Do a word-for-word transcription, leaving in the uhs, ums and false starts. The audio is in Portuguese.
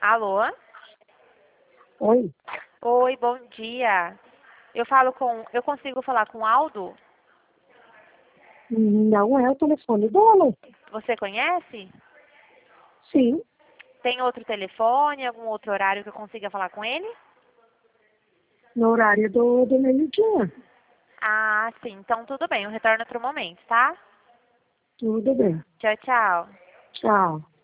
Alô? Oi? Oi, bom dia. Eu falo com. Eu consigo falar com o Aldo? Não é o telefone dela? Você conhece? Sim, Tem outro telefone, algum outro horário que eu consiga falar com ele? no horário do, do meio-dia. Ah, sim. Então tudo bem. Eu retorno outro momento, tá? Tudo bem. Tchau, tchau. Tchau.